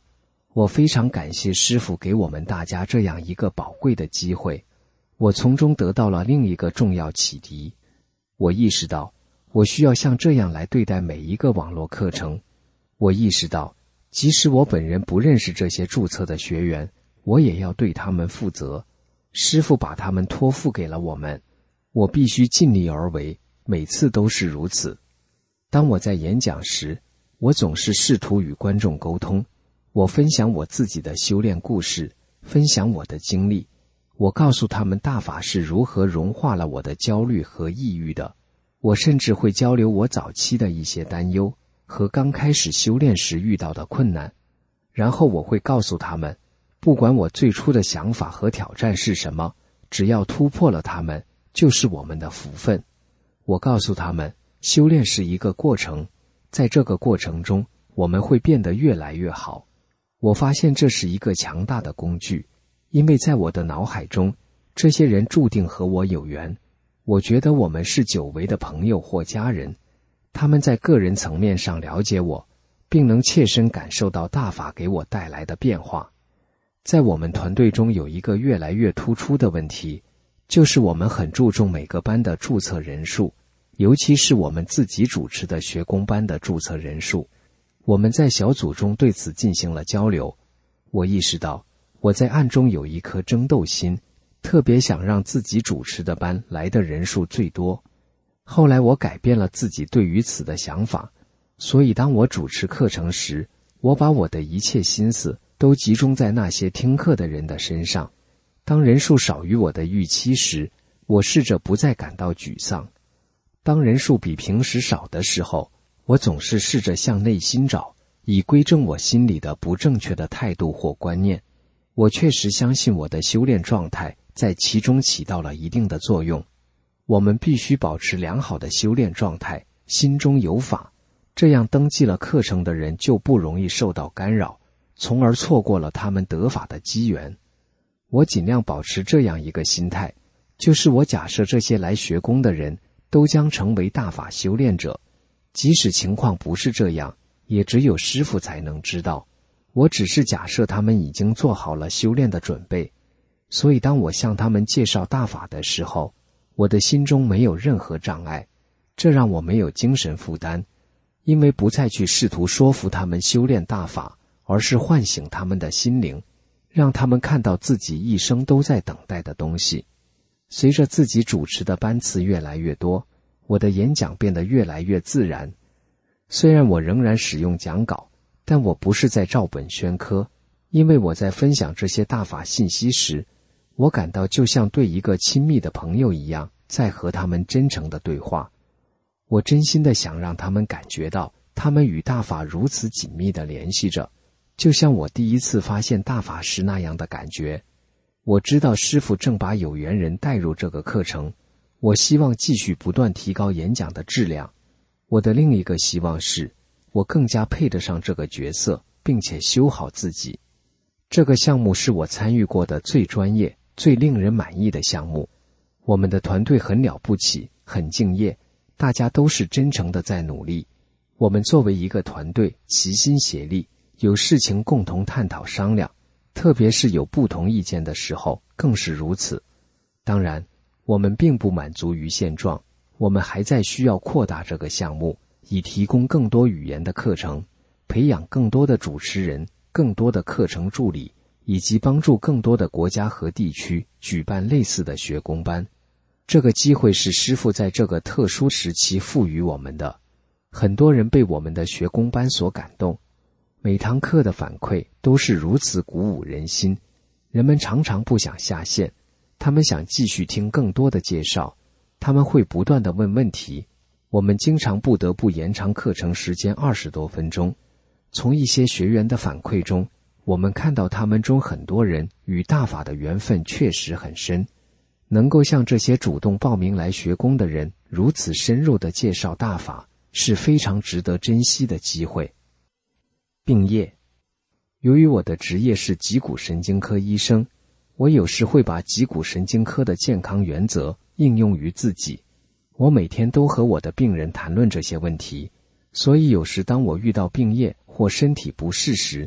我非常感谢师父给我们大家这样一个宝贵的机会，我从中得到了另一个重要启迪。我意识到，我需要像这样来对待每一个网络课程。我意识到，即使我本人不认识这些注册的学员，我也要对他们负责。师父把他们托付给了我们，我必须尽力而为，每次都是如此。当我在演讲时，我总是试图与观众沟通，我分享我自己的修炼故事，分享我的经历，我告诉他们大法是如何融化了我的焦虑和抑郁的。我甚至会交流我早期的一些担忧和刚开始修炼时遇到的困难，然后我会告诉他们，不管我最初的想法和挑战是什么，只要突破了它们，就是我们的福分。我告诉他们，修炼是一个过程，在这个过程中，我们会变得越来越好。我发现这是一个强大的工具，因为在我的脑海中，这些人注定和我有缘。我觉得我们是久违的朋友或家人，他们在个人层面上了解我，并能切身感受到大法给我带来的变化。在我们团队中有一个越来越突出的问题，就是我们很注重每个班的注册人数，尤其是我们自己主持的学工班的注册人数。我们在小组中对此进行了交流。我意识到，我在暗中有一颗争斗心，特别想让自己主持的班来的人数最多。后来我改变了自己对于此的想法，所以当我主持课程时，我把我的一切心思都集中在那些听课的人的身上。当人数少于我的预期时，我试着不再感到沮丧。当人数比平时少的时候，我总是试着向内心找，以归正我心里的不正确的态度或观念。我确实相信我的修炼状态在其中起到了一定的作用。我们必须保持良好的修炼状态，心中有法，这样登记了课程的人就不容易受到干扰，从而错过了他们得法的机缘。我尽量保持这样一个心态，就是我假设这些来学功的人都将成为大法修炼者，即使情况不是这样，也只有师父才能知道。我只是假设他们已经做好了修炼的准备，所以当我向他们介绍大法的时候，我的心中没有任何障碍，这让我没有精神负担，因为不再去试图说服他们修炼大法，而是唤醒他们的心灵，让他们看到自己一生都在等待的东西。随着自己主持的班次越来越多，我的演讲变得越来越自然。虽然我仍然使用讲稿，但我不是在照本宣科，因为我在分享这些大法信息时，我感到就像对一个亲密的朋友一样，在和他们真诚的对话。我真心的想让他们感觉到，他们与大法如此紧密的联系着，就像我第一次发现大法时那样的感觉。我知道师父正把有缘人带入这个课程，我希望继续不断提高演讲的质量。我的另一个希望是，我更加配得上这个角色，并且修好自己。这个项目是我参与过的最专业、最令人满意的项目。我们的团队很了不起，很敬业，大家都是真诚的在努力。我们作为一个团队，齐心协力，有事情共同探讨商量，特别是有不同意见的时候，更是如此。当然，我们并不满足于现状，我们还在需要扩大这个项目，以提供更多语言的课程，培养更多的主持人，更多的课程助理，以及帮助更多的国家和地区举办类似的学工班。这个机会是师父在这个特殊时期赋予我们的。很多人被我们的学工班所感动，每堂课的反馈都是如此鼓舞人心。人们常常不想下线，他们想继续听更多的介绍，他们会不断地问问题。我们经常不得不延长课程时间二十多分钟。从一些学员的反馈中，我们看到他们中很多人与大法的缘分确实很深。能够向这些主动报名来学功的人如此深入地介绍大法，是非常值得珍惜的机会。病业。由于我的职业是脊骨神经科医生，我有时会把脊骨神经科的健康原则应用于自己。我每天都和我的病人谈论这些问题，所以有时当我遇到病业或身体不适时，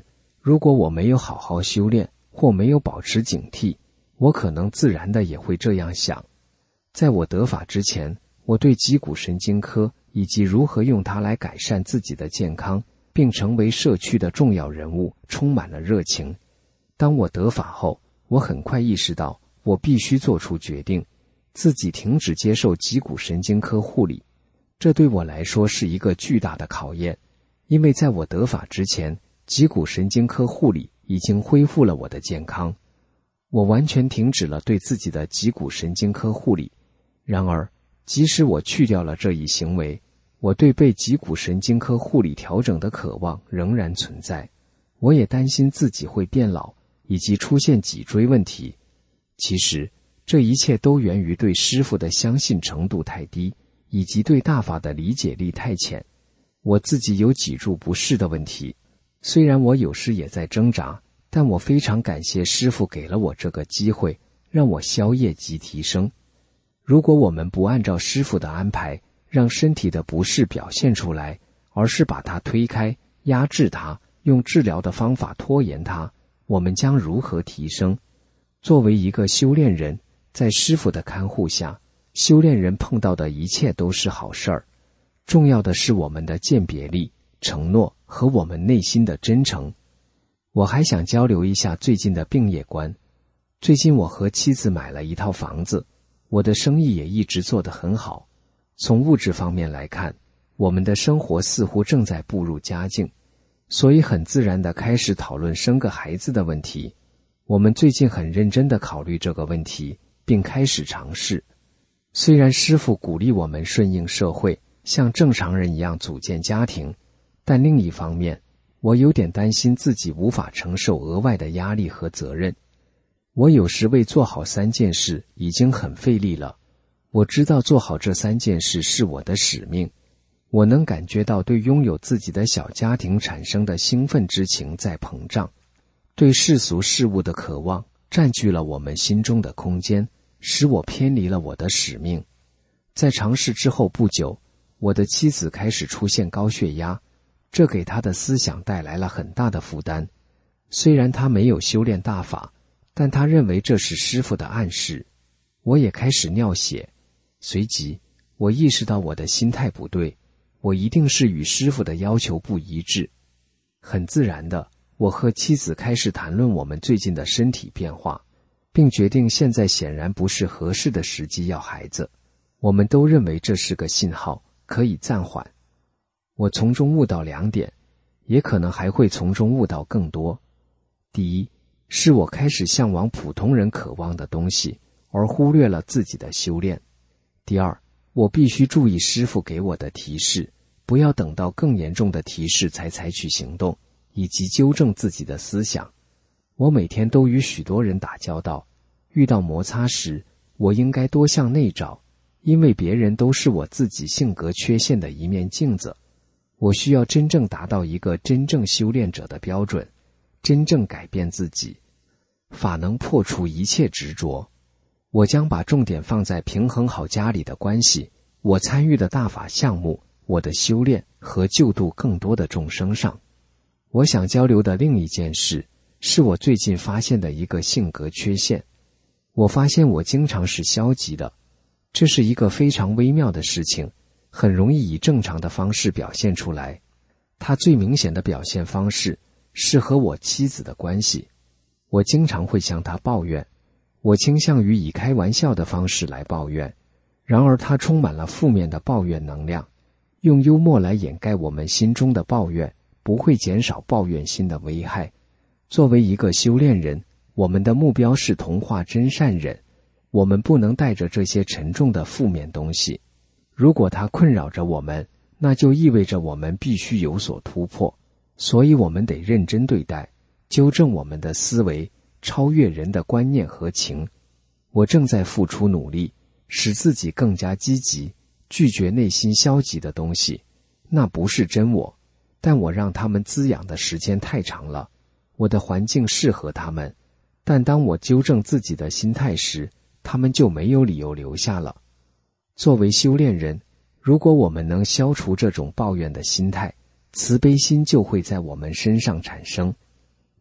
如果我没有好好修炼，或没有保持警惕，我可能自然的也会这样想。在我得法之前，我对脊骨神经科以及如何用它来改善自己的健康，并成为社区的重要人物充满了热情。当我得法后，我很快意识到我必须做出决定，自己停止接受脊骨神经科护理。这对我来说是一个巨大的考验，因为在我得法之前，脊骨神经科护理已经恢复了我的健康。我完全停止了对自己的脊骨神经科护理。然而，即使我去掉了这一行为，我对被脊骨神经科护理调整的渴望仍然存在。我也担心自己会变老，以及出现脊椎问题。其实，这一切都源于对师父的相信程度太低，以及对大法的理解力太浅。我自己有脊柱不适的问题，虽然我有时也在挣扎，但我非常感谢师父给了我这个机会，让我消业及提升。如果我们不按照师父的安排，让身体的不适表现出来，而是把它推开、压制它，用治疗的方法拖延它，我们将如何提升？作为一个修炼人，在师父的看护下，修炼人碰到的一切都是好事儿。重要的是我们的鉴别力、承诺和我们内心的真诚。我还想交流一下最近的病业观。最近我和妻子买了一套房子，我的生意也一直做得很好。从物质方面来看，我们的生活似乎正在步入佳境，所以很自然地开始讨论生个孩子的问题。我们最近很认真地考虑这个问题，并开始尝试。虽然师父鼓励我们顺应社会，像正常人一样组建家庭，但另一方面，我有点担心自己无法承受额外的压力和责任。我有时为做好三件事已经很费力了。我知道做好这三件事是我的使命。我能感觉到对拥有自己的小家庭产生的兴奋之情在膨胀。对世俗事物的渴望占据了我们心中的空间，使我偏离了我的使命。在尝试之后不久，我的妻子开始出现高血压，这给她的思想带来了很大的负担。虽然她没有修炼大法，但她认为这是师父的暗示。我也开始尿血，随即我意识到我的心态不对，我一定是与师父的要求不一致。很自然的，我和妻子开始谈论我们最近的身体变化，并决定现在显然不是合适的时机要孩子。我们都认为这是个信号，可以暂缓。我从中悟到两点，也可能还会从中悟到更多。第一，是我开始向往普通人渴望的东西，而忽略了自己的修炼。第二，我必须注意师父给我的提示，不要等到更严重的提示才采取行动，以及纠正自己的思想。我每天都与许多人打交道，遇到摩擦时，我应该多向内找，因为别人都是我自己性格缺陷的一面镜子。我需要真正达到一个真正修炼者的标准，真正改变自己。法能破除一切执着。我将把重点放在平衡好家里的关系，我参与的大法项目，我的修炼和救度更多的众生上。我想交流的另一件事，是我最近发现的一个性格缺陷。我发现我经常是消极的，这是一个非常微妙的事情，很容易以正常的方式表现出来。它最明显的表现方式是和我妻子的关系。我经常会向她抱怨，我倾向于以开玩笑的方式来抱怨，然而它充满了负面的抱怨能量。用幽默来掩盖我们心中的抱怨，不会减少抱怨心的危害。作为一个修炼人，我们的目标是同化真善忍，我们不能带着这些沉重的负面东西。如果它困扰着我们，那就意味着我们必须有所突破，所以我们得认真对待，纠正我们的思维，超越人的观念和情。我正在付出努力，使自己更加积极，拒绝内心消极的东西。那不是真我，但我让他们滋养的时间太长了，我的环境适合他们，但当我纠正自己的心态时，他们就没有理由留下了。作为修炼人，如果我们能消除这种抱怨的心态，慈悲心就会在我们身上产生。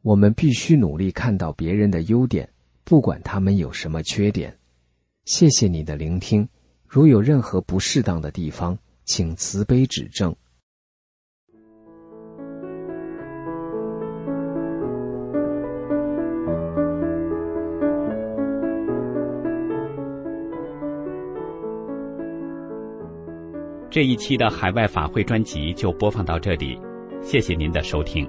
我们必须努力看到别人的优点，不管他们有什么缺点。谢谢你的聆听，如有任何不适当的地方，请慈悲指正。 这一期的海外法会专辑就播放到这里，谢谢您的收听。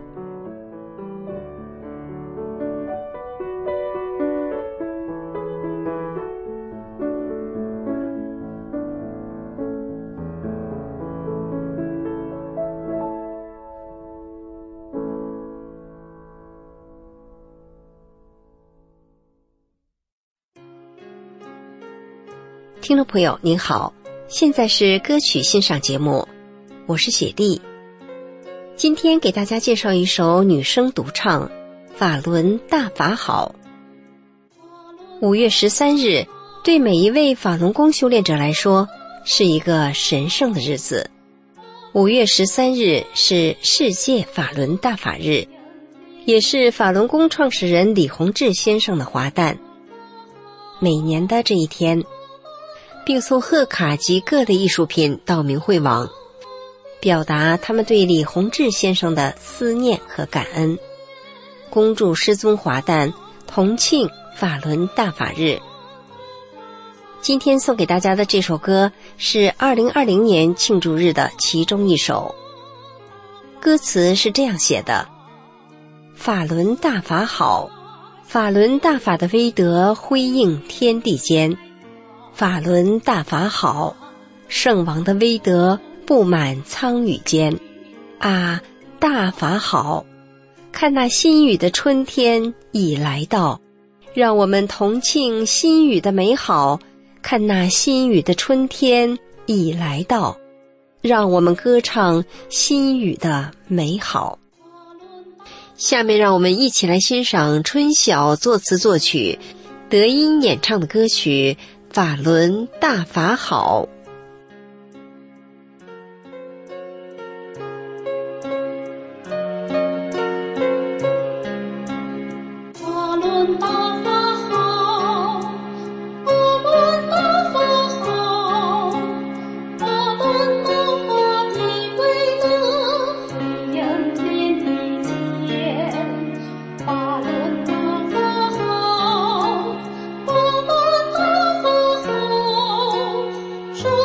听众朋友您好，现在是歌曲欣赏节目，我是雪莉。今天给大家介绍一首女声独唱《法轮大法好》。五月十三日对每一位法轮功修炼者来说是一个神圣的日子。五月十三日是世界法轮大法日，也是法轮功创始人李洪志先生的华诞。每年的这一天，并送贺卡及各类艺术品到明慧网，表达他们对李洪志先生的思念和感恩，恭祝师宗华诞，同庆法轮大法日。今天送给大家的这首歌是二零二零年庆祝日的其中一首。歌词是这样写的：法轮大法好，法轮大法的威德辉映天地间，法轮大法好，圣王的威德布满苍宇间。啊，大法好，看那新雨的春天已来到，让我们同庆新雨的美好。看那新雨的春天已来到，让我们歌唱新雨的美好。下面让我们一起来欣赏春晓作词作曲，德音演唱的歌曲《法轮大法好》。 法轮大法好，法轮大法好，法轮大法的威德辉映天地间，法轮大法好，法轮大法好，圣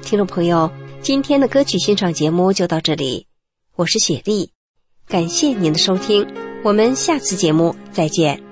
听众朋友，今天的歌曲欣赏节目就到这里，我是雪莉，感谢您的收听，我们下次节目再见。